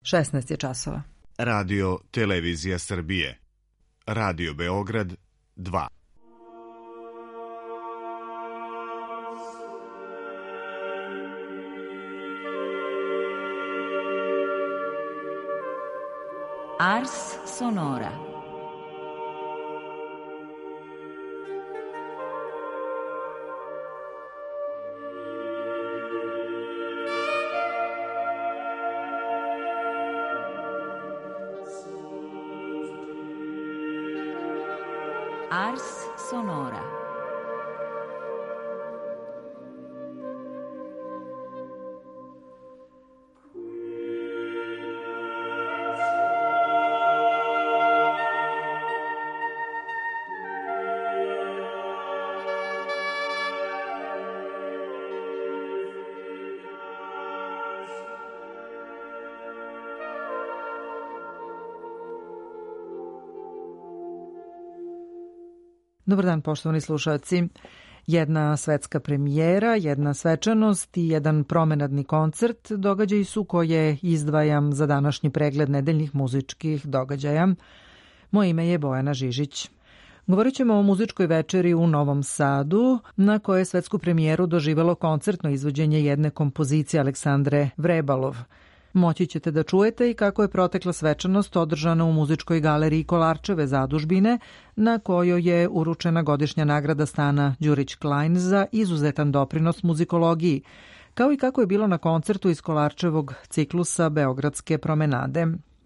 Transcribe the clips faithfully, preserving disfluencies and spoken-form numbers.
šesnaest je časova. Radio Televizija Srbije. Radio Beograd dva. Ars Sonora. Ars Sonora. Dobar dan, poštovani slušalci. Jedna svetska premijera, jedna svečanost i jedan promenadni koncert događaji su koje izdvajam za današnji pregled nedeljnih muzičkih događaja. Moje ime je Bojana Žižić. Govorit ćemo o muzičkoj večeri u Novom Sadu, na kojoj je svetsku premijeru doživelo koncertno izvođenje jedne kompozicije Aleksandre Vrebalov. Moći ćete da čujete i kako je protekla svečanost održana u muzičkoj galeriji Kolarčeve zadužbine, na kojoj je uručena godišnja nagrada Stana Đurić-Klein za izuzetan doprinos muzikologiji, kao i kako je bilo na koncertu iz Kolarčevog ciklusa Beogradske promenade.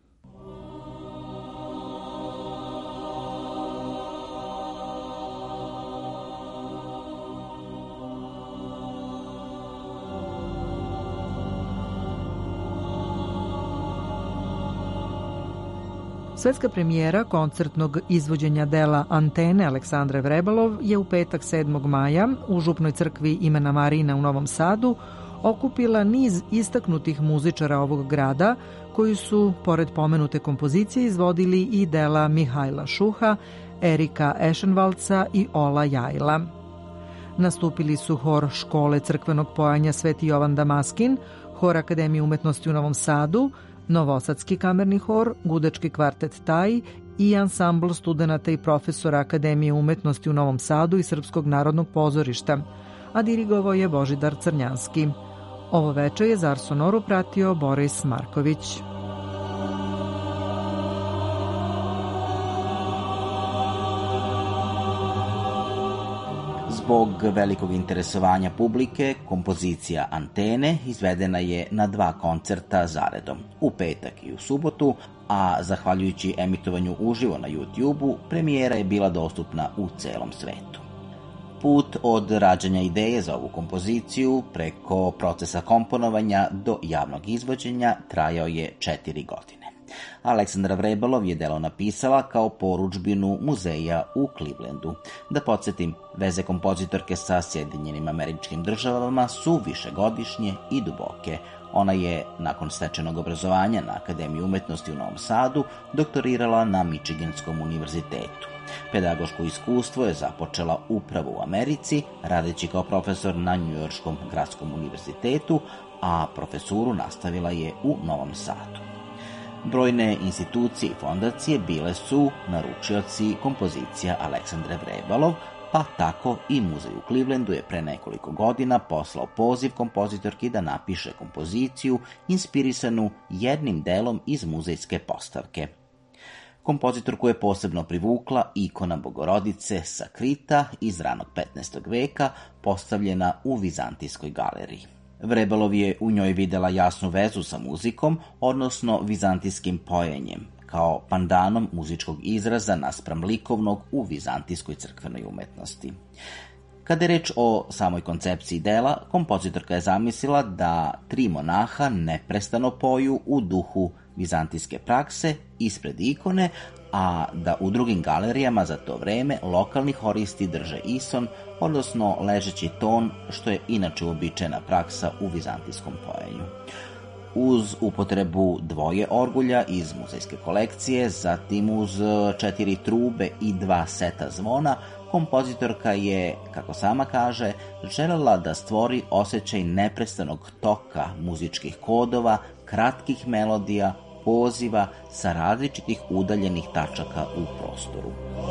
Svetska premijera koncertnog izvođenja dela Antene Aleksandre Vrebalov je u petak sedmog maja u Župnoj crkvi imena Marina u Novom Sadu okupila niz istaknutih muzičara ovog grada koji su, pored pomenute kompozicije, izvodili i dela Mihajla Šuha, Erika Ešenvalca i Ola Jajla. Nastupili su hor škole crkvenog pojanja Sveti Jovan Damaskin, hor Akademije umetnosti u Novom Sadu, Novosadski kamerni hor, Gudački kvartet Taj i ansambl studenata i profesora Akademije umetnosti u Novom Sadu i Srpskog narodnog pozorišta, a dirigovao je Božidar Crnjanski. Ovo veče je za Ars Sonoru pratio Boris Marković. Zbog velikog interesovanja publike, kompozicija Antene izvedena je na dva koncerta zaredom, u petak i u subotu, a zahvaljujući emitovanju uživo na YouTube-u, premijera je bila dostupna u celom svetu. Put od rađanja ideje za ovu kompoziciju preko procesa komponovanja do javnog izvođenja trajao je četiri godine. Aleksandra Vrebalov je delo napisala kao porudžbinu muzeja u Clevelandu. Da podsjetim, veze kompozitorke sa Sjedinjenim Američkim Državama su višegodišnje i duboke. Ona je, nakon stečenog obrazovanja na Akademiji umetnosti u Novom Sadu, doktorirala na Michiganskom univerzitetu. Pedagoško iskustvo je započela upravo u Americi, radeći kao profesor na Njujorškom gradskom univerzitetu, a profesuru nastavila je u Novom Sadu. Brojne institucije i fondacije bile su naručioci kompozicija Aleksandre Vrebalov, pa tako i muzej u Clevelandu je pre nekoliko godina poslao poziv kompozitorki da napiše kompoziciju inspirisanu jednim delom iz muzejske postavke. Kompozitorku je posebno privukla ikona Bogorodice sa Krita iz ranog petnaestog veka, postavljena u Vizantijskoj galeriji. Vrebalov je u njoj videla jasnu vezu sa muzikom, odnosno vizantijskim pojenjem, kao pandanom muzičkog izraza naspram likovnog u vizantijskoj crkvenoj umetnosti. Kada je reč o samoj koncepciji dela, kompozitorka je zamislila da tri monaha neprestano poju u duhu vizantijske prakse ispred ikone, a da u drugim galerijama za to vreme lokalni horisti drže ison, odnosno ležeći ton, što je inače uobičajena praksa u vizantijskom pojenju. Uz upotrebu dvoje orgulja iz muzejske kolekcije, zatim uz četiri trube i dva seta zvona, kompozitorka je, kako sama kaže, želela da stvori osjećaj neprestanog toka muzičkih kodova, kratkih melodija, poziva sa različitih udaljenih tačaka u prostoru.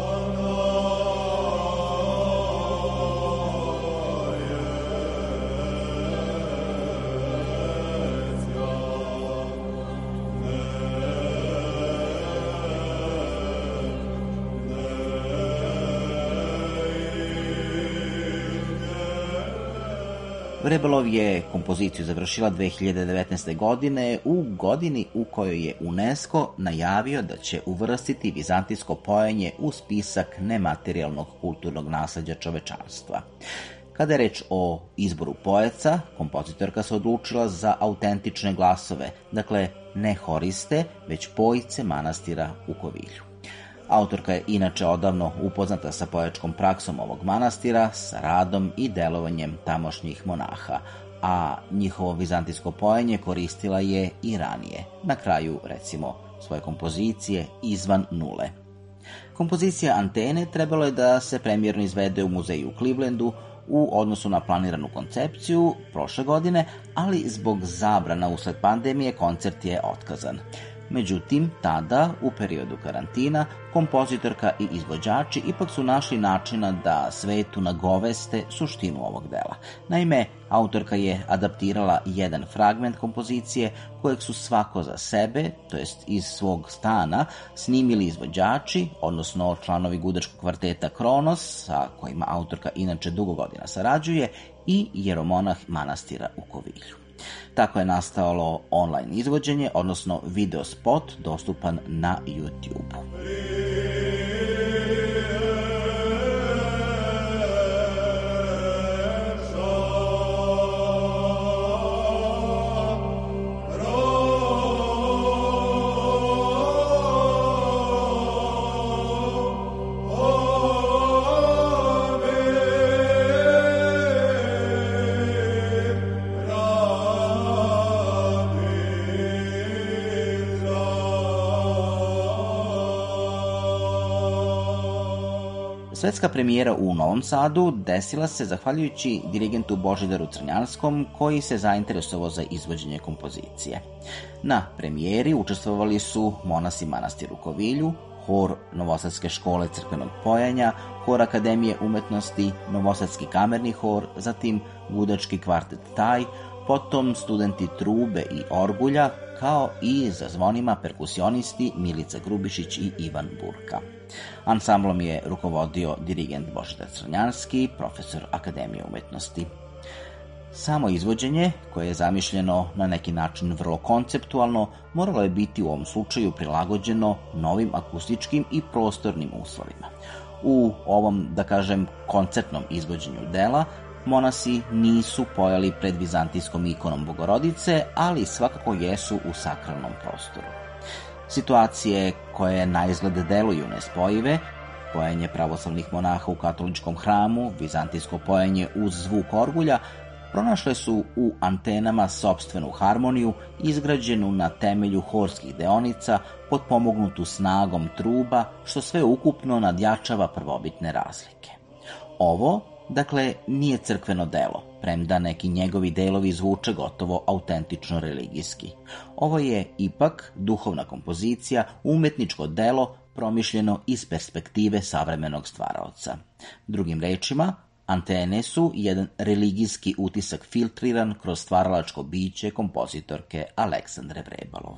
Vrebalov je kompoziciju završila dve hiljade devetnaeste. godine, u godini u kojoj je UNESCO najavio da će uvrstiti vizantijsko pojenje u spisak nematerijalnog kulturnog nasleđa čovečanstva. Kada je reč o izboru poeca, kompozitorka se odlučila za autentične glasove, dakle ne horiste, već pojice manastira u Kovilju. Autorka je inače odavno upoznata sa poetičkom praksom ovog manastira, sa radom i delovanjem tamošnjih monaha, a njihovo vizantijsko pojenje koristila je i ranije, na kraju, recimo, svoje kompozicije Izvan nule. Kompozicija Antene trebalo je da se premijerno izvede u muzeju u Clevelandu u odnosu na planiranu koncepciju prošle godine, ali zbog zabrana usled pandemije koncert je otkazan. Međutim, tada, u periodu karantina, kompozitorka i izvođači ipak su našli načina da svetu nagoveste suštinu ovog dela. Naime, autorka je adaptirala jedan fragment kompozicije kojeg su svako za sebe, to jest iz svog stana, snimili izvođači, odnosno članovi gudačkog kvarteta Kronos, sa kojima autorka inače dugo godina sarađuje, i jeromonah manastira u Kovilju. Tako je nastalo online izvođenje, odnosno video spot dostupan na YouTube. Svetska premijera u Novom Sadu desila se zahvaljujući dirigentu Božidaru Crnjanskom, koji se zainteresovao za izvođenje kompozicije. Na premijeri učestvovali su monasi manastira u Kovilju, hor Novosadske škole crkvenog pojenja, hor Akademije umetnosti, Novosadski kamerni hor, zatim gudački kvartet Taj, potom studenti trube i orgulja, kao i za zvonima perkusionisti Milica Grubišić i Ivan Burka. Ansamblom je rukovodio dirigent Božidar Crnjanski, profesor Akademije umetnosti. Samo izvođenje, koje je zamišljeno na neki način vrlo konceptualno, moralo je biti u ovom slučaju prilagođeno novim akustičkim i prostornim uslovima. U ovom, da kažem, koncertnom izvođenju dela, monasi nisu pojali pred vizantijskom ikonom Bogorodice, ali svakako jesu u sakralnom prostoru. Situacije koje na izgled deluju nespojive, pojenje pravoslavnih monaha u katoličkom hramu, vizantijsko pojenje uz zvuk orgulja, pronašle su u antenama sopstvenu harmoniju, izgrađenu na temelju horskih deonica, potpomognutu snagom truba, što sve ukupno nadjačava prvobitne razlike. Ovo, dakle, nije crkveno delo, premda neki njegovi delovi zvuče gotovo autentično religijski. Ovo je ipak duhovna kompozicija, umetničko delo promišljeno iz perspektive savremenog stvaraoca. Drugim rečima, Antene su jedan religijski utisak filtriran kroz stvaralačko biće kompozitorke Aleksandre Vrebalov.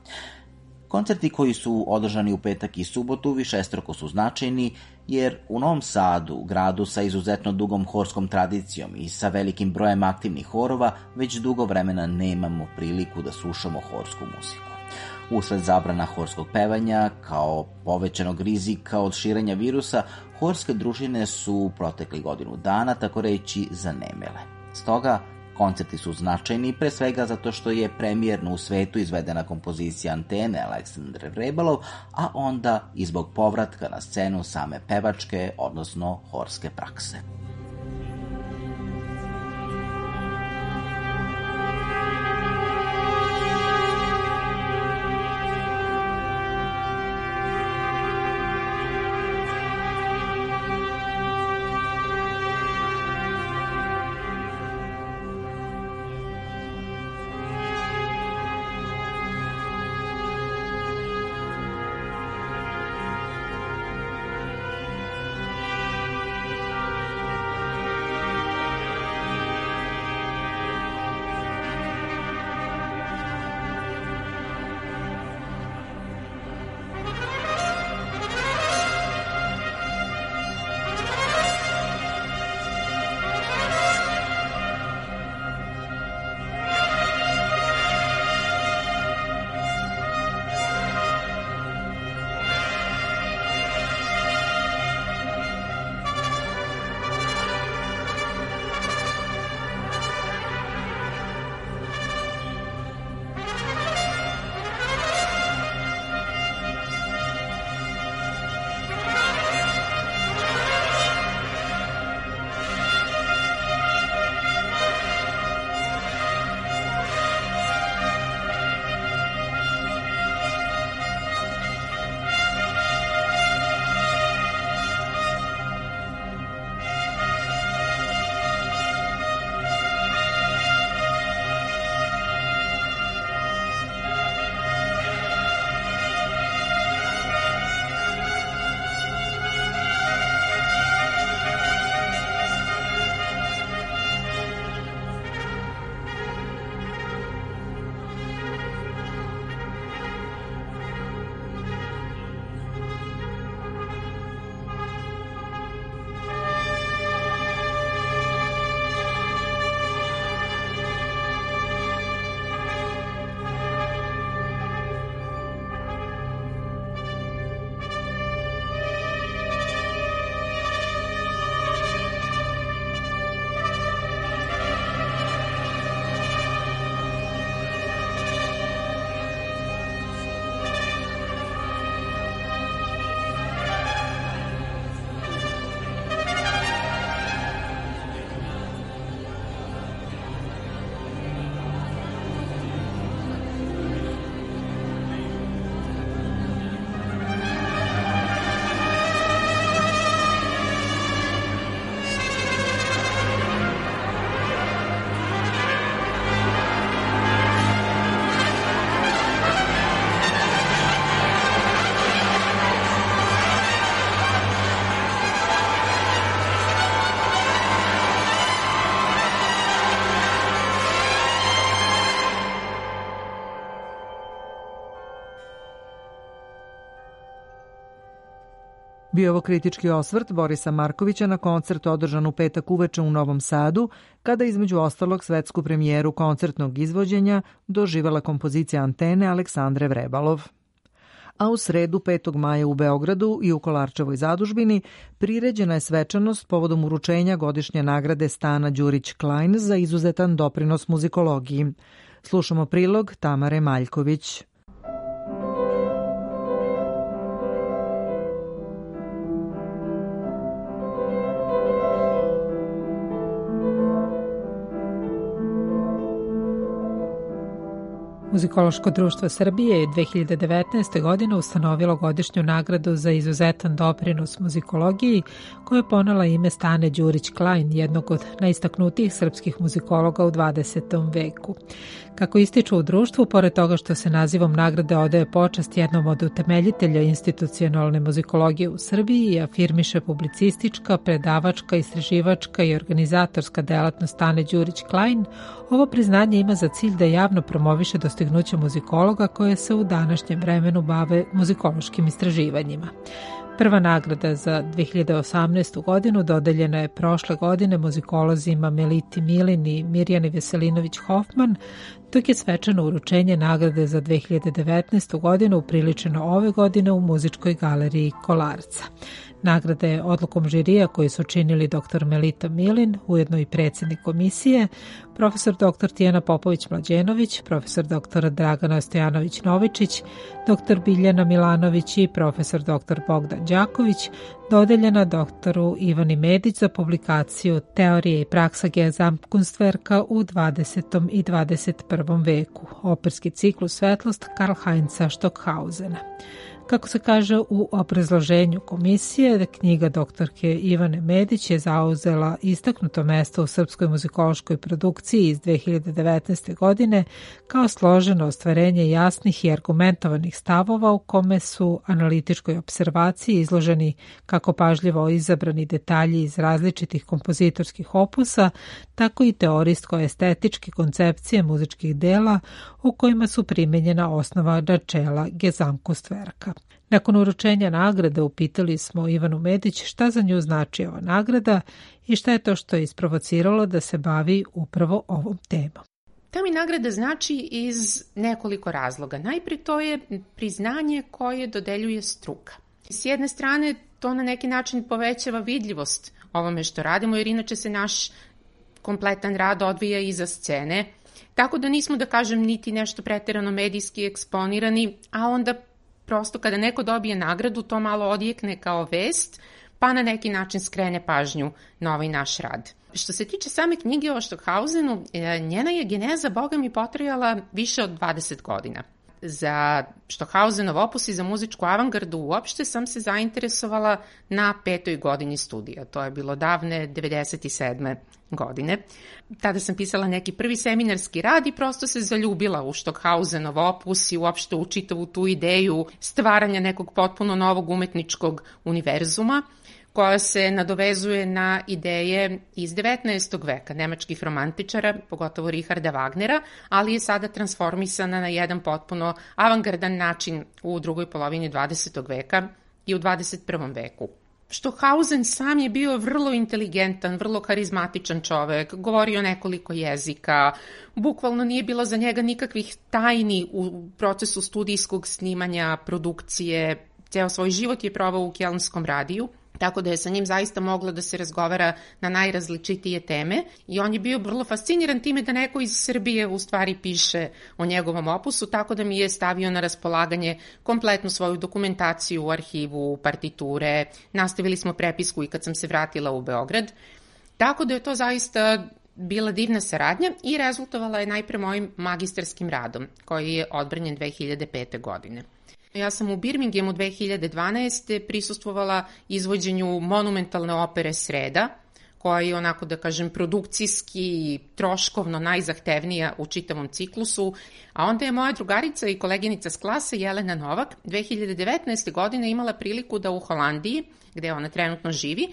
Koncerti koji su održani u petak i subotu višestruko su značajni, jer u Novom Sadu, gradu sa izuzetno dugom horskom tradicijom i sa velikim brojem aktivnih horova, već dugo vremena nemamo priliku da slušamo horsku muziku. Usled zabrana horskog pevanja, kao povećanog rizika od širenja virusa, horske družine su protekli godinu dana, tako reći, zanemele. Stoga, koncerti su značajni pre svega zato što je premijerno u svetu izvedena kompozicija Antene Aleksandre Vrebalov, a onda i zbog povratka na scenu same pevačke, odnosno horske prakse. Bio je ovo kritički osvrt Borisa Markovića na koncert održan u petak uveče u Novom Sadu, kada između ostalog svetsku premijeru koncertnog izvođenja doživela kompozicija Antene Aleksandre Vrebalov. A u sredu petog maja u Beogradu i u Kolarčevoj zadužbini priređena je svečanost povodom uručenja godišnje nagrade Stana Đurić-Klein za izuzetan doprinos muzikologiji. Slušamo prilog Tamare Maljković. Muzikološko društvo Srbije je dve hiljade devetnaeste. godine ustanovilo godišnju nagradu za izuzetan doprinos muzikologiji koja je ponela ime Stane Đurić-Klein, jednog od najistaknutijih srpskih muzikologa u dvadesetom veku. Kako ističu u društvu, pored toga što se nazivom nagrade odaje počast jednom od utemeljitelja institucionalne muzikologije u Srbiji i afirmiše publicistička, predavačka, istraživačka i organizatorska delatnost Stane Đurić-Klein, ovo priznanje ima za cilj da javno promoviše dostignuće muzikologa koje se u današnjem vremenu bave muzikološkim istraživanjima. Prva nagrada za dve hiljade osamnaestu. godinu dodeljena je prošle godine muzikolozima Meliti Milin i Mirjani Veselinović-Hofman, dok je svečano uručenje nagrade za dve hiljade devetnaestu. godinu upriličeno ove godine u Muzičkoj galeriji Kolarca. Nagrada je odlukom žirija koji su činili dr Melita Milin, ujedno i predsjednik komisije, profesor dr Tijana Popović-Mlađenović, profesor dr Dragana Stojanović-Novičić, dr Biljana Milanović i profesor dr Bogdan Đaković, dodeljena doktoru Ivani Medić za publikaciju Teorije i praksa Gesamtkunstwerka u dvadesetom i dvadeset prvom veku, operski ciklus Svetlost Karl Heinza Stockhausena. Kako se kaže u obrazloženju komisije, knjiga doktorke Ivane Medić je zauzela istaknuto mesto u srpskoj muzikološkoj produkciji iz dve hiljade devetnaeste. godine kao složeno ostvarenje jasnih i argumentovanih stavova u kome su analitičkoj observaciji izloženi kako pažljivo izabrani detalji iz različitih kompozitorskih opusa, tako i teorijsko-estetičke koncepcije muzičkih dela u kojima su primenjena osnova načela Gesamtkunstwerka. Nakon uručenja nagrade upitali smo Ivanu Medić šta za nju znači ova nagrada i šta je to što je isprovociralo da se bavi upravo ovom temom. Ta mi nagrada znači iz nekoliko razloga. Najprije to je priznanje koje dodeljuje struka. S jedne strane to na neki način povećava vidljivost ovome što radimo, jer inače se naš kompletan rad odvija iza scene, tako da nismo, da kažem, niti nešto preterano medijski eksponirani, a onda prosto kada neko dobije nagradu, to malo odjekne kao vest, pa na neki način skrene pažnju na ovaj naš rad. Što se tiče same knjige o Stockhausenu, njena je geneza, boga mi, potrajala više od dvadeset godina. Za Stockhausenov opus i za muzičku avangardu uopšte sam se zainteresovala na petoj godini studija. To je bilo davne devedeset sedme. godine. Tada sam pisala neki prvi seminarski rad i prosto se zaljubila u Stockhausenov opus i uopšte u čitavu tu ideju stvaranja nekog potpuno novog umetničkog univerzuma, koja se nadovezuje na ideje iz devetnaestog. veka, nemačkih romantičara, pogotovo Richarda Wagnera, ali je sada transformisana na jedan potpuno avangardan način u drugoj polovini dvadesetog. veka i u dvadeset prvom. veku. Stockhausen sam je bio vrlo inteligentan, vrlo karizmatičan čovek, govorio nekoliko jezika, bukvalno nije bilo za njega nikakvih tajni u procesu studijskog snimanja, produkcije, ceo svoj život je proveo u Kjelnskom radiju, tako da je sa njim zaista moglo da se razgovara na najrazličitije teme i on je bio vrlo fasciniran time da neko iz Srbije u stvari piše o njegovom opusu, tako da mi je stavio na raspolaganje kompletnu svoju dokumentaciju u arhivu, partiture, nastavili smo prepisku i kad sam se vratila u Beograd, tako da je to zaista bila divna saradnja i rezultovala je najpre mojim magistarskim radom, koji je odbranjen dve hiljade pete. godine. Ja sam u Birminghamu dve hiljade dvanaeste. prisustvovala izvođenju monumentalne opere Sreda, koja je onako, da kažem, produkcijski i troškovno najzahtevnija u čitavom ciklusu, a onda je moja drugarica i koleginica s klase Jelena Novak dve hiljade devetnaeste. godine imala priliku da u Holandiji, gde ona trenutno živi,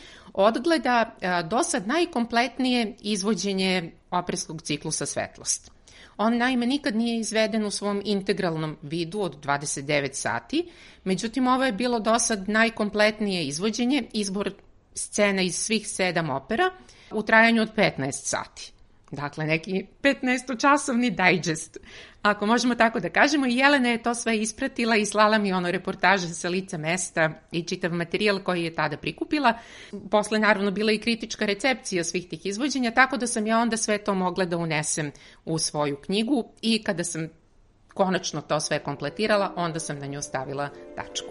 odgleda do sad najkompletnije izvođenje operskog ciklusa Svetlost. On naime nikad nije izveden u svom integralnom vidu od dvadeset devet sati, međutim ovo je bilo do sad najkompletnije izvođenje, izbor scena iz svih sedam opera u trajanju od petnaest sati. Dakle, neki petnaestočasovni dajđest, ako možemo tako da kažemo. I Jelena je to sve ispratila i slala mi ono reportaže sa lica mesta i čitav materijal koji je tada prikupila. Posle naravno bila i kritička recepcija svih tih izvođenja, tako da sam ja onda sve to mogla da unesem u svoju knjigu i kada sam konačno to sve kompletirala, onda sam na nju stavila tačku.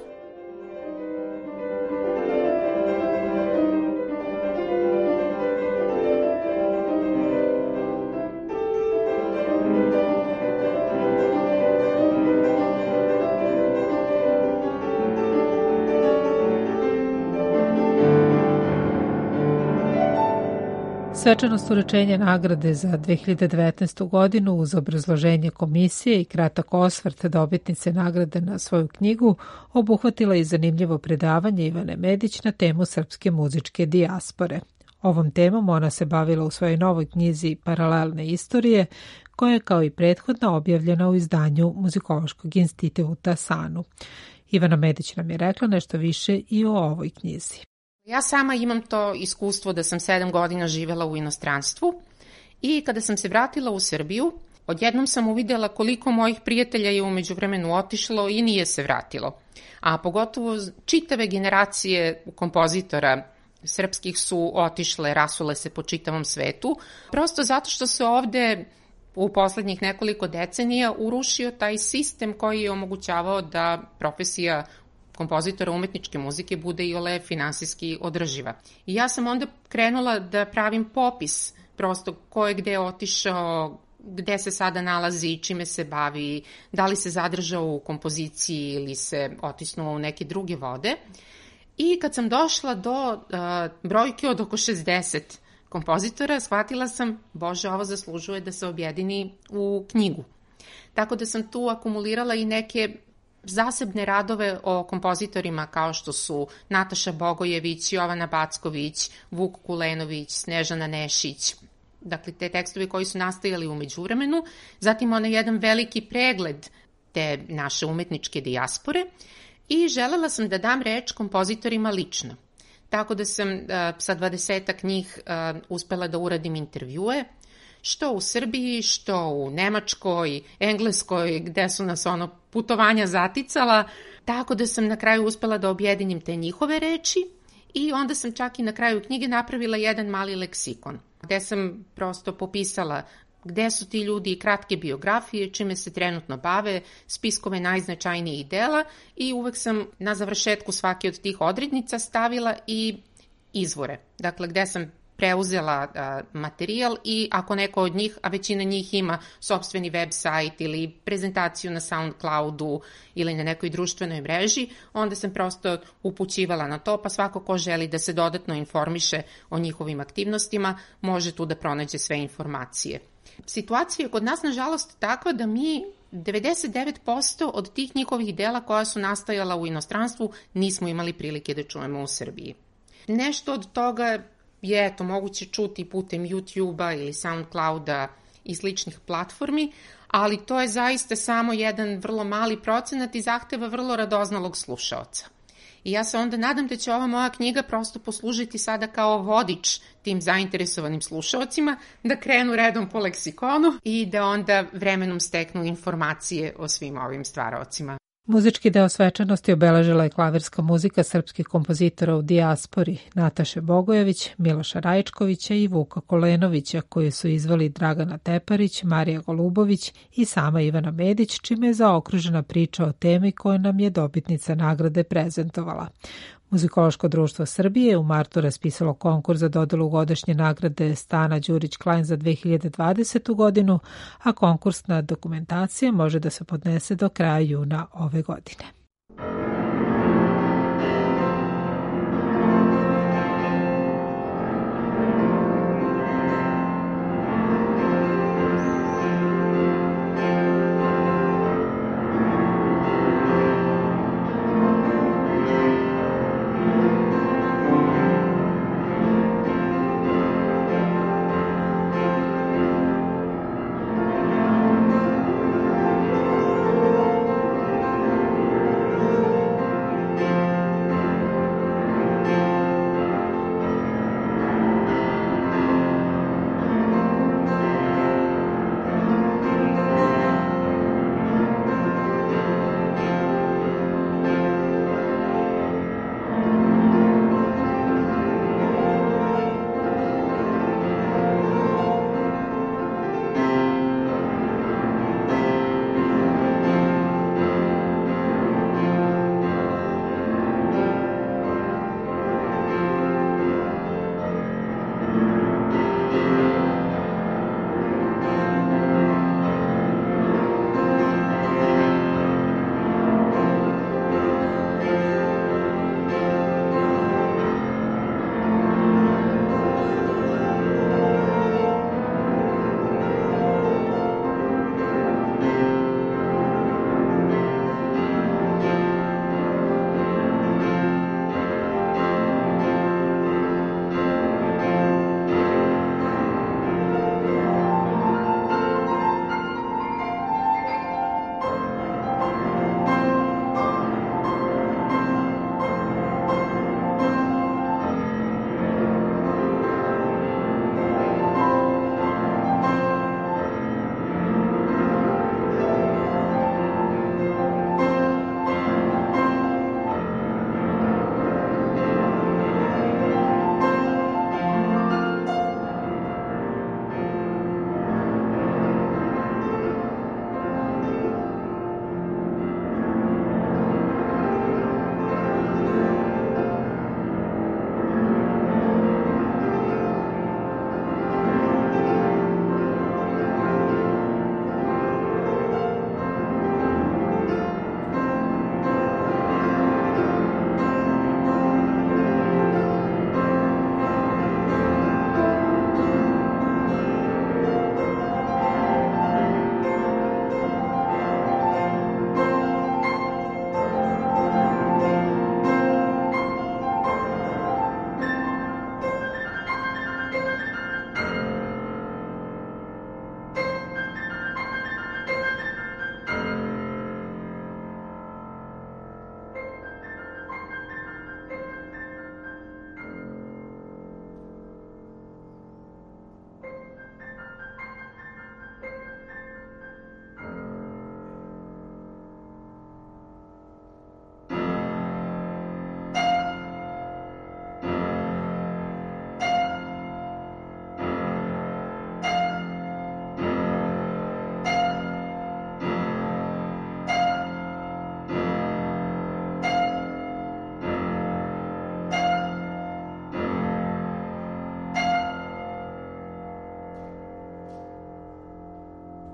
Svečanost uručenja nagrade za dve hiljade devetnaestu. godinu uz obrazloženje komisije i kratak osvrt dobitnice nagrade na svoju knjigu obuhvatila i zanimljivo predavanje Ivane Medić na temu srpske muzičke dijaspore. Ovom temom ona se bavila u svojoj novoj knjizi Paralelne istorije, koja je kao i prethodna objavljena u izdanju Muzikološkog instituta SANU. Ivana Medić nam je rekla nešto više i o ovoj knjizi. Ja sama imam to iskustvo da sam sedam godina živela u inostranstvu i kada sam se vratila u Srbiju, odjednom sam uvidela koliko mojih prijatelja je umeđu vremenu otišlo i nije se vratilo. A pogotovo čitave generacije kompozitora srpskih su otišle, rasule se po čitavom svetu, prosto zato što se ovde u poslednjih nekoliko decenija urušio taj sistem koji je omogućavao da profesija kompozitora umetničke muzike bude i ole finansijski održiva. I ja sam onda krenula da pravim popis prosto ko je gde otišao, gde se sada nalazi, čime se bavi, da li se zadržao u kompoziciji ili se otisnuo u neke druge vode. I kad sam došla do uh, brojke od oko šezdeset kompozitora, shvatila sam, bože, ovo zaslužuje da se objedini u knjigu. Tako da sam tu akumulirala i neke zasebne radove o kompozitorima kao što su Nataša Bogojević, Jovana Backović, Vuk Kulenović, Snežana Nešić. Dakle, te tekstovi koji su nastajali u međuvremenu. Zatim onaj jedan veliki pregled te naše umetničke dijaspore i želela sam da dam reč kompozitorima lično. Tako da sam uh, sa dvadesetak njih uh, uspela da uradim intervjue, što u Srbiji, što u Nemačkoj, Engleskoj, gde su nas ono putovanja zaticala, tako da sam na kraju uspela da objedinim te njihove reči i onda sam čak i na kraju knjige napravila jedan mali leksikon, gde sam prosto popisala gde su ti ljudi, kratke biografije, čime se trenutno bave, spiskove najznačajnijih dela i uvek sam na završetku svake od tih odrednica stavila i izvore, dakle gde sam preuzela a, materijal i ako neko od njih, a većina njih ima sopstveni web sajt ili prezentaciju na SoundCloudu ili na nekoj društvenoj mreži, onda sam prosto upućivala na to, pa svako ko želi da se dodatno informiše o njihovim aktivnostima, može tu da pronađe sve informacije. Situacija je kod nas, nažalost, takva da mi devedeset devet posto od tih njihovih dela koja su nastajala u inostranstvu nismo imali prilike da čujemo u Srbiji. Nešto od toga je eto moguće čuti putem YouTube-a ili SoundClouda i sličnih platformi, ali to je zaista samo jedan vrlo mali procenat i zahteva vrlo radoznalog slušaoca. I ja se onda nadam da će ova moja knjiga prosto poslužiti sada kao vodič tim zainteresovanim slušaocima da krenu redom po leksikonu i da onda vremenom steknu informacije o svim ovim stvaraocima. Muzički deo svečanosti obeležila je klavirska muzika srpskih kompozitora u dijaspori Nataše Bogojević, Miloša Rajčkovića i Vuka Kolenovića, koji su izveli Dragana Teparić, Marija Golubović i sama Ivana Medić, čime je zaokružena priča o temi koju nam je dobitnica nagrade prezentovala. Muzikološko društvo Srbije je u martu raspisalo konkurs za dodelu godišnje nagrade Stana Đurić Klein za dve hiljade dvadesetu. godinu, a konkursna dokumentacija može da se podnese do kraja juna ove godine.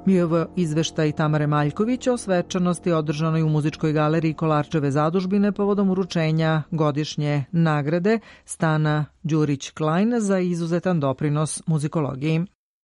Bio je izveštaj Tamare Maljković o svečanosti održanoj u Muzičkoj galeriji Kolarčeve zadužbine povodom uručenja godišnje nagrade Stana Đurić-Klein za izuzetan doprinos muzikologiji.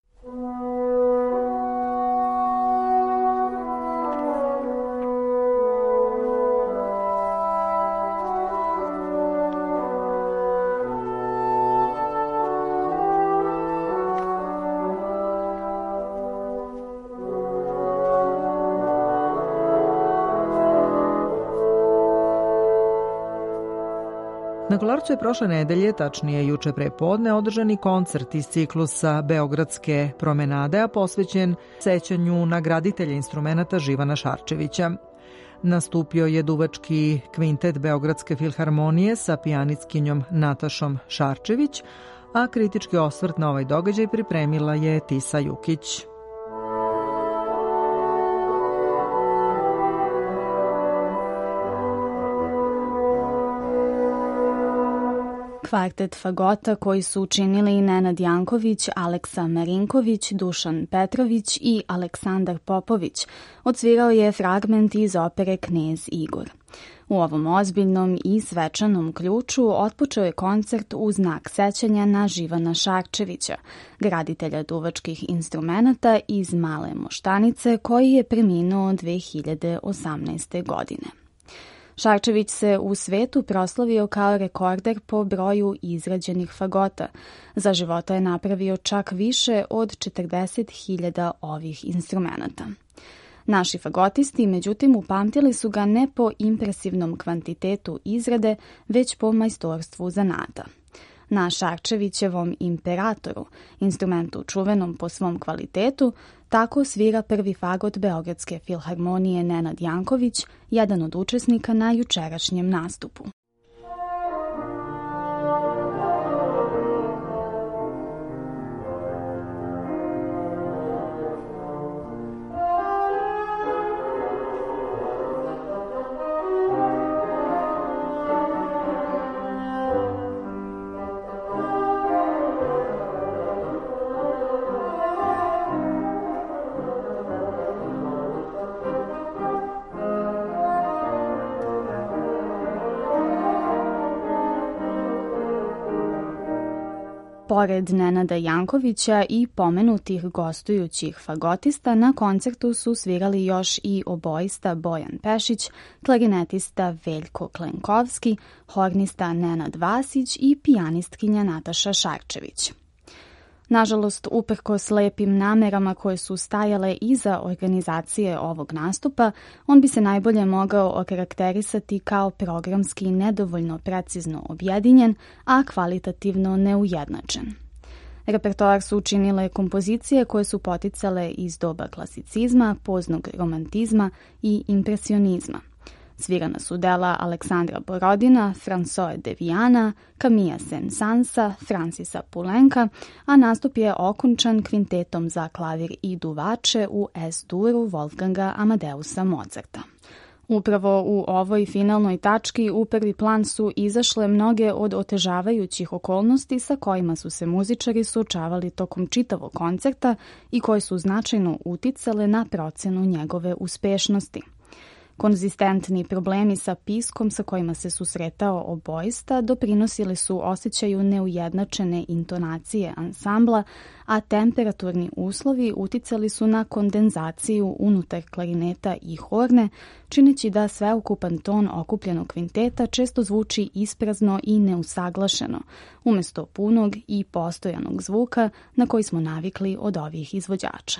Na Kolarcu je prošle nedelje, tačnije juče pre podne, održani koncert iz ciklusa Beogradske promenade, a posvećen sećanju na graditelja instrumenata Živana Šarčevića. Nastupio je duvački kvintet Beogradske filharmonije sa pijanistkinjom Natašom Šarčević, a kritički osvrt na ovaj događaj pripremila je Tisa Jukić. Kvartet fagota koji su učinili Nenad Janković, Aleksa Marinković, Dušan Petrović i Aleksandar Popović odsvirao je fragment iz opere Knez Igor. U ovom ozbiljnom i svečanom ključu otpočeo je koncert u znak sećanja na Živana Šarčevića, graditelja duvačkih instrumenata iz Male Moštanice, koji je preminuo dve hiljade osamnaeste. godine. Šarčević se u svetu proslavio kao rekorder po broju izrađenih fagota. Za života je napravio čak više od četrdeset hiljada ovih instrumenata. Naši fagotisti, međutim, upamtili su ga ne po impresivnom kvantitetu izrade, već po majstorstvu zanata. Na Šarčevićevom Imperatoru, instrumentu čuvenom po svom kvalitetu, tako svira prvi fagot Beogradske filharmonije Nenad Janković, jedan od učesnika na jučerašnjem nastupu. Pored Nenada Jankovića i pomenutih gostujućih fagotista, na koncertu su svirali još i oboista Bojan Pešić, klarinetista Veljko Klenkovski, hornista Nenad Vasić i pijanistkinja Nataša Šarčević. Nažalost, uprkos lepim namerama koje su stajale iza organizacije ovog nastupa, on bi se najbolje mogao okarakterisati kao programski nedovoljno precizno objedinjen, a kvalitativno neujednačen. Repertoar su učinile kompozicije koje su poticale iz doba klasicizma, poznog romantizma i impresionizma. Svirana su dela Aleksandra Borodina, François de Viana, Camilla Saint-Sansa, Francisa Poulenca, a nastup je okončan kvintetom za klavir i duvače u S-duru Wolfganga Amadeusa Mozarta. Upravo u ovoj finalnoj tački u prvi plan su izašle mnoge od otežavajućih okolnosti sa kojima su se muzičari suočavali tokom čitavog koncerta i koje su značajno uticale na procenu njegove uspešnosti. Konzistentni problemi sa piskom sa kojima se susretao oboista doprinosili su osjećaju neujednačene intonacije ansambla, a temperaturni uslovi uticali su na kondenzaciju unutar klarineta i horne, čineći da sveukupan ton okupljenog kvinteta često zvuči isprazno i neusaglašeno, umesto punog i postojanog zvuka na koji smo navikli od ovih izvođača.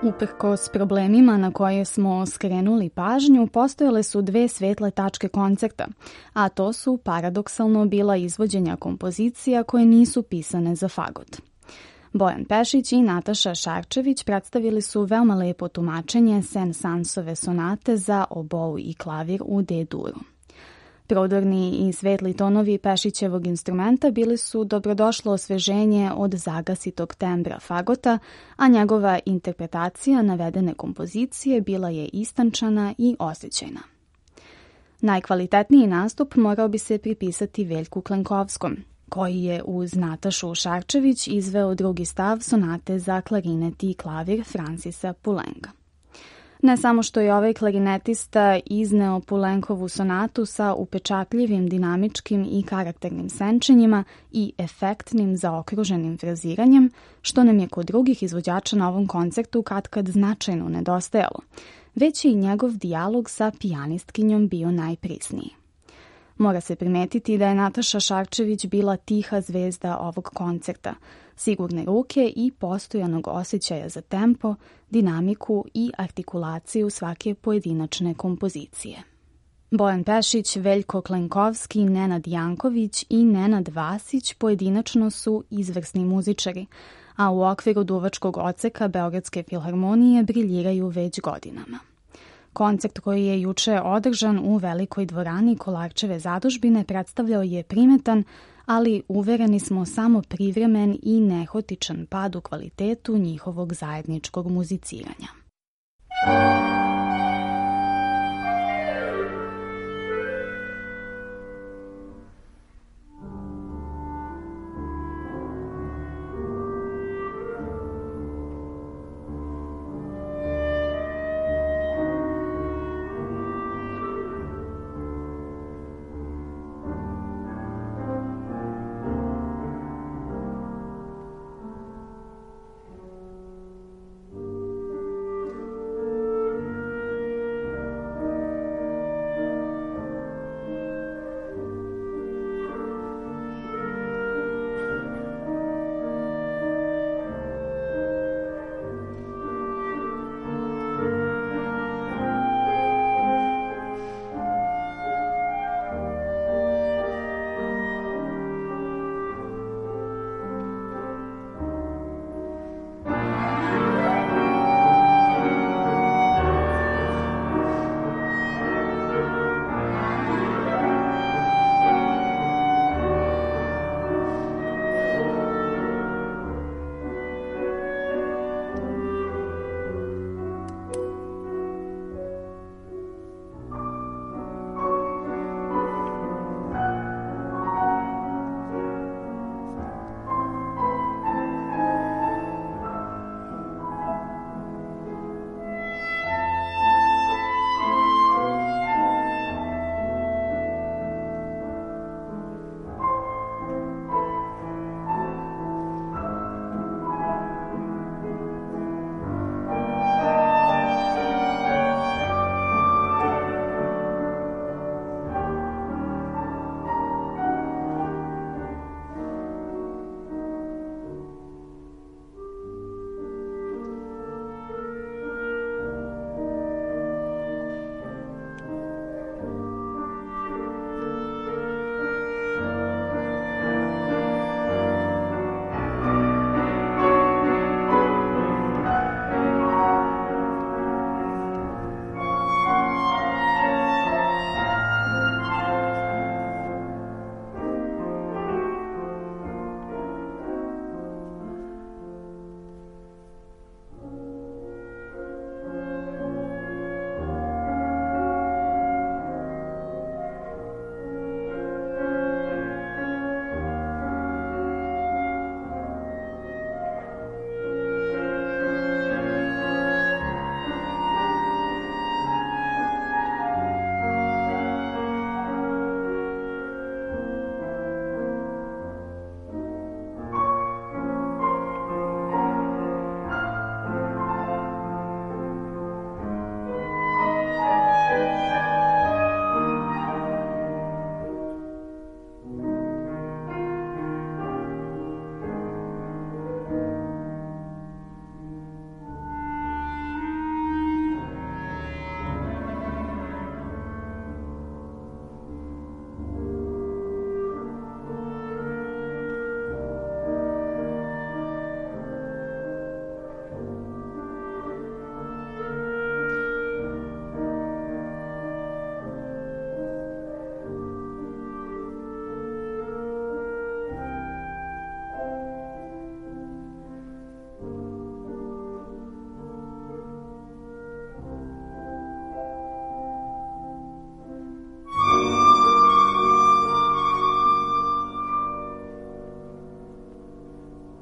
Uprkos problemima na koje smo skrenuli pažnju, postojale su dve svetle tačke koncerta, a to su paradoksalno bila izvođenja kompozicija koje nisu pisane za fagot. Bojan Pešić i Nataša Šarčević predstavili su veoma lepo tumačenje Saint-Saënsove sonate za obou i klavir u D-duru. Prodorni i svetli tonovi Pešićevog instrumenta bili su dobrodošlo osveženje od zagasitog tembra fagota, a njegova interpretacija navedene kompozicije bila je istančana i osjećajna. Najkvalitetniji nastup morao bi se pripisati Veljku Klenkovskom, koji je uz Natašu Šarčević izveo drugi stav sonate za klarinet i klavir Francisa Poulenca. Ne samo što je ovaj klarinetista izneo Poulencovu sonatu sa upečatljivim dinamičkim i karakternim senčenjima i efektnim zaokruženim fraziranjem, što nam je kod drugih izvođača na ovom koncertu katkad značajno nedostajalo, već je i njegov dijalog sa pijanistkinjom bio najprisniji. Mora se primetiti da je Nataša Šarčević bila tiha zvezda ovog koncerta, sigurne ruke i postojanog osjećaja za tempo, dinamiku i artikulaciju svake pojedinačne kompozicije. Bojan Pešić, Veljko Klenkovski, Nenad Janković i Nenad Vasić pojedinačno su izvrsni muzičari, a u okviru duvačkog odseka Beogradske filharmonije briljiraju već godinama. Koncert koji je juče održan u velikoj dvorani Kolarčeve zadužbine predstavljao je primetan, ali uvereni smo samo privremen i nehotičan pad u kvalitetu njihovog zajedničkog muziciranja.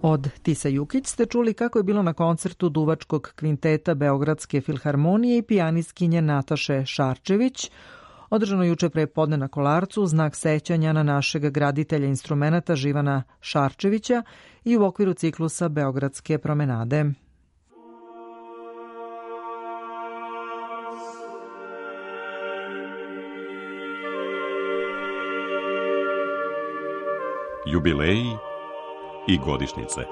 Od Tise Jukić ste čuli kako je bilo na koncertu duvačkog kvinteta Beogradske filharmonije i pijanistkinje Nataše Šarčević, održano juče pre podne na Kolarcu, znak sećanja na našeg graditelja instrumenata Živana Šarčevića i u okviru ciklusa Beogradske promenade. Jubileji i godišnjice.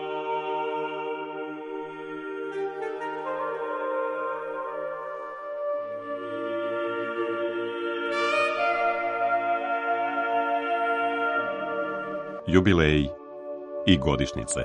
Jubileji i godišnjice.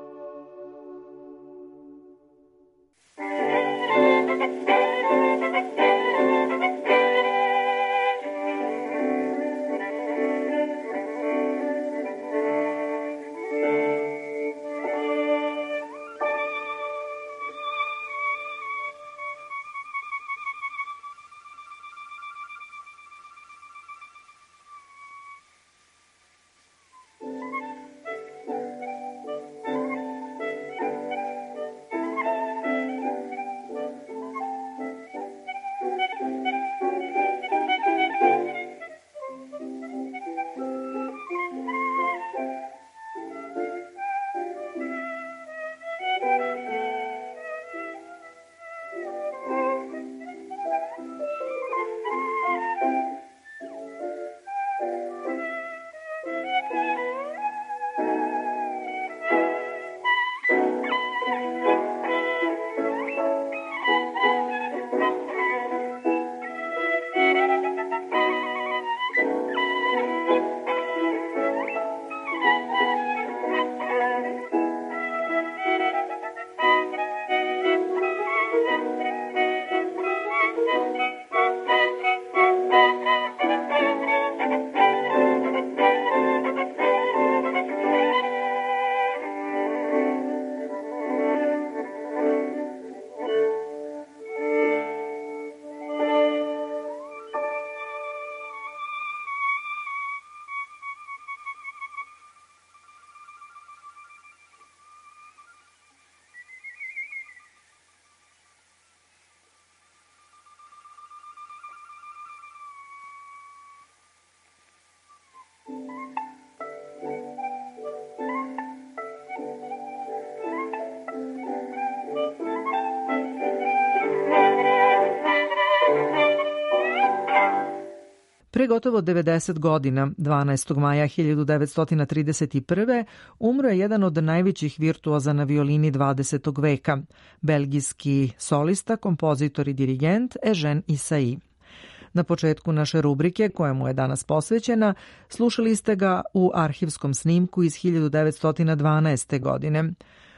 Pre gotovo devedeset godina, dvanaestog maja hiljadu devetsto trideset prve. umro je jedan od najvećih virtuoza na violini dvadesetog veka, belgijski solista, kompozitor i dirigent Eugène Ysaÿe. Na početku naše rubrike, koja mu je danas posvećena, slušali ste ga u arhivskom snimku iz hiljadu devetsto dvanaeste. godine.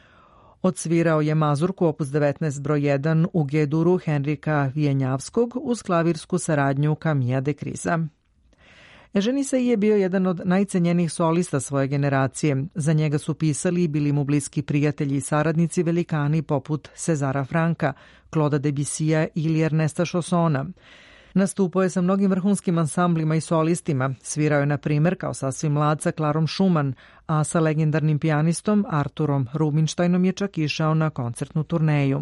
Odsvirao je mazurku opus devetnaest broj jedan u G-duru Henrika Vijenjavskog uz klavirsku saradnju Camilla de Krisa. Eugène Ysaÿe je bio jedan od najcenjenijih solista svoje generacije. Za njega su pisali i bili mu bliski prijatelji i saradnici velikani poput Cezara Franka, Claude Debussya ili Ernesta Chaussona. Nastupao je sa mnogim vrhunskim ansamblima i solistima. Svirao je, na primer, kao sasvim mlad sa Klarom Schumann, a sa legendarnim pijanistom Arturom Rubinsteinom je čak išao na koncertnu turneju.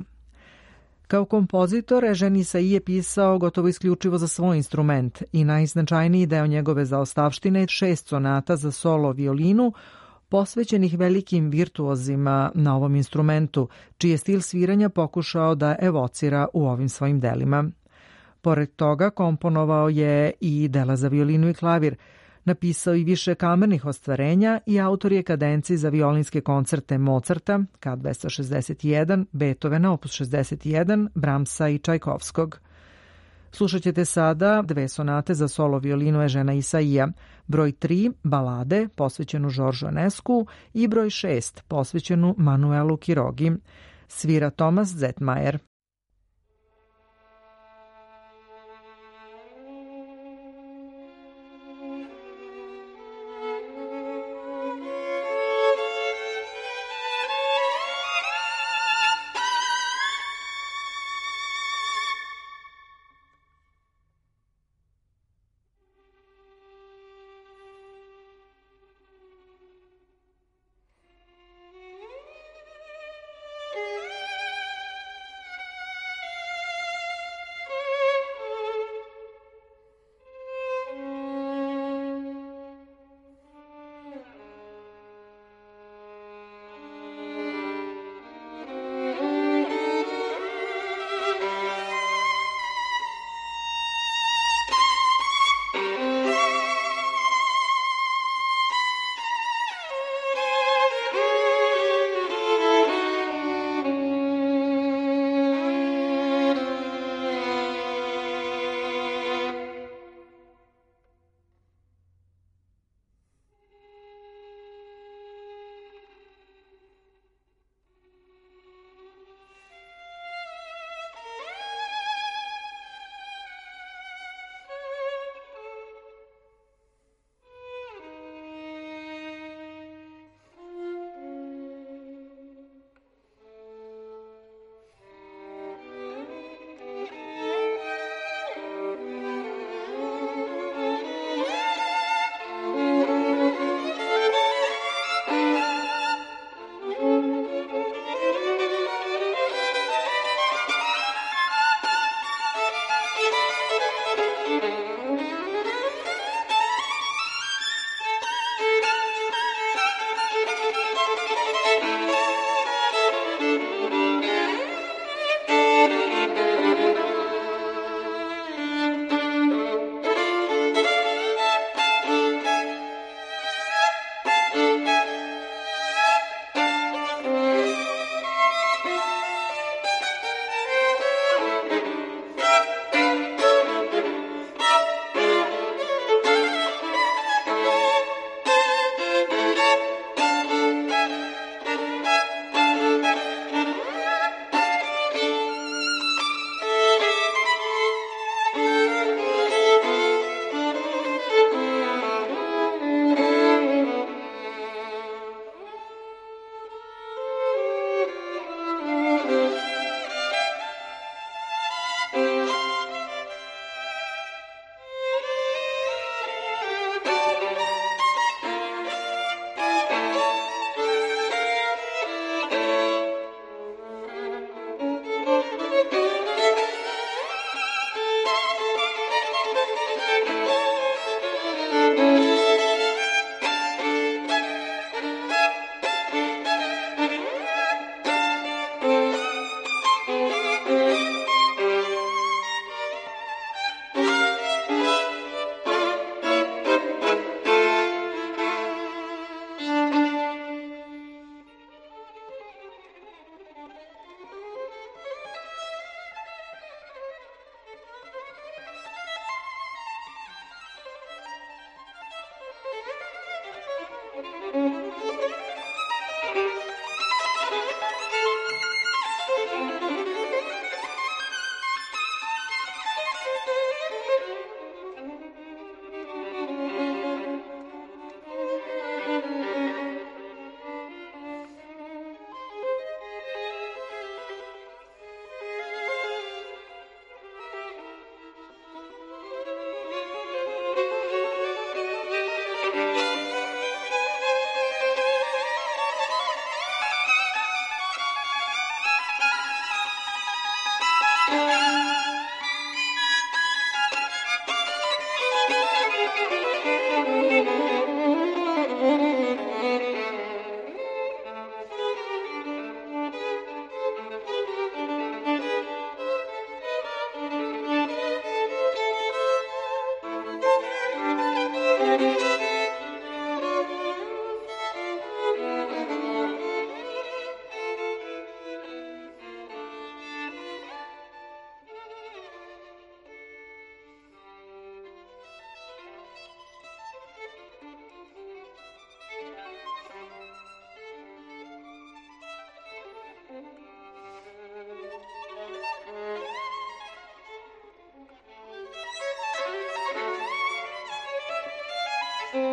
Kao kompozitor, Eugène Ysaÿe je pisao gotovo isključivo za svoj instrument i najznačajniji deo njegove zaostavštine je šest sonata za solo violinu, posvećenih velikim virtuozima na ovom instrumentu, čiji je stil sviranja pokušao da evocira u ovim svojim delima. Pored toga, komponovao je i dela za violinu i klavir, napisao i više kamernih ostvarenja i autor je kadenci za violinske koncerte Mozarta, K dvesta šezdeset jedan, Beethovena, opus šezdeset jedan, Brahmsa i Čajkovskog. Slušat ćete sada dve sonate za solo violinu Eugèna Ysaÿea, broj tri, Balade, posvećenu Žoržu Enescu, i broj šest, posvećenu Manuelu Kirogi. Svira Thomas Zetmajer.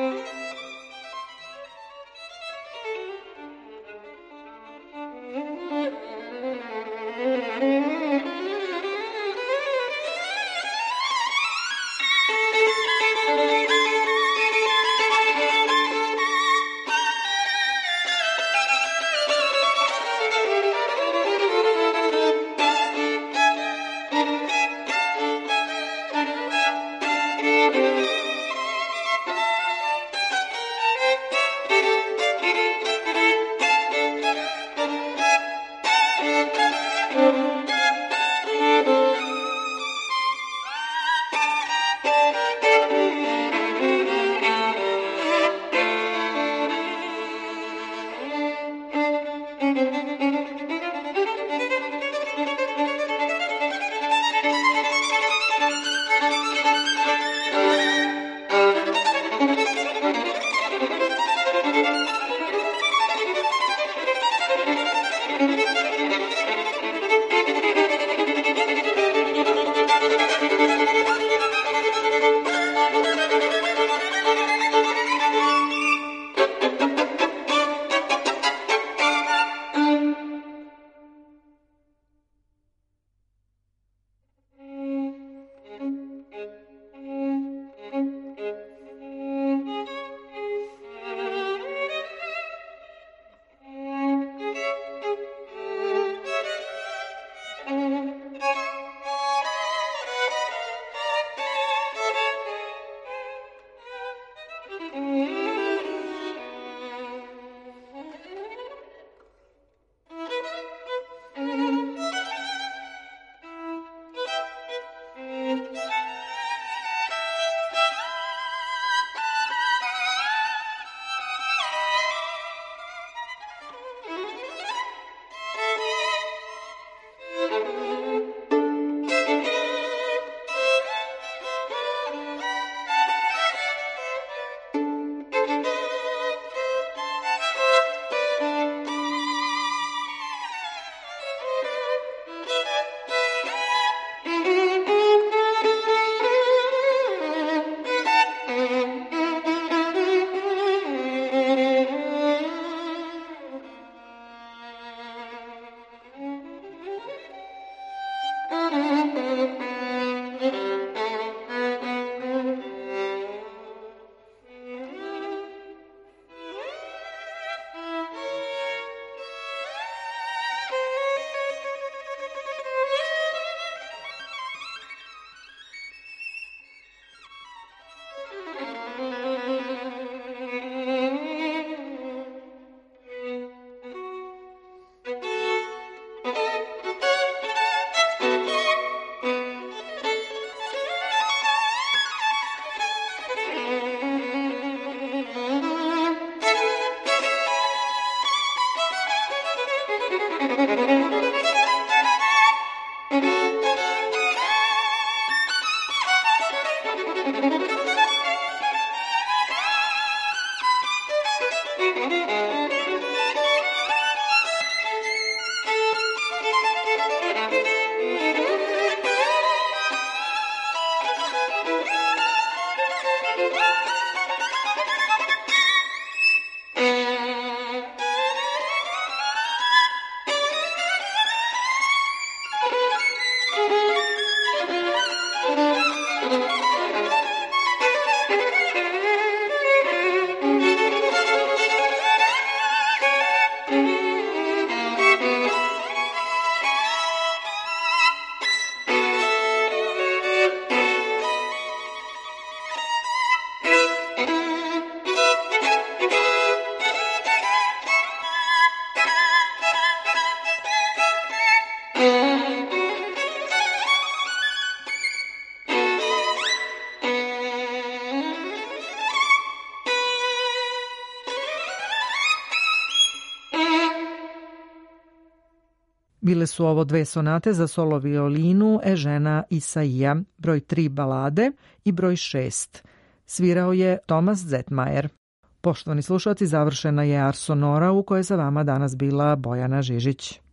Bile su ovo dve sonate za solo violinu Ežena Isaija, broj tri balade i broj šest. Svirao je Thomas Zetmajer. Poštovani slušalci, završena je Ars Sonora u kojoj je za vama danas bila Bojana Žižić.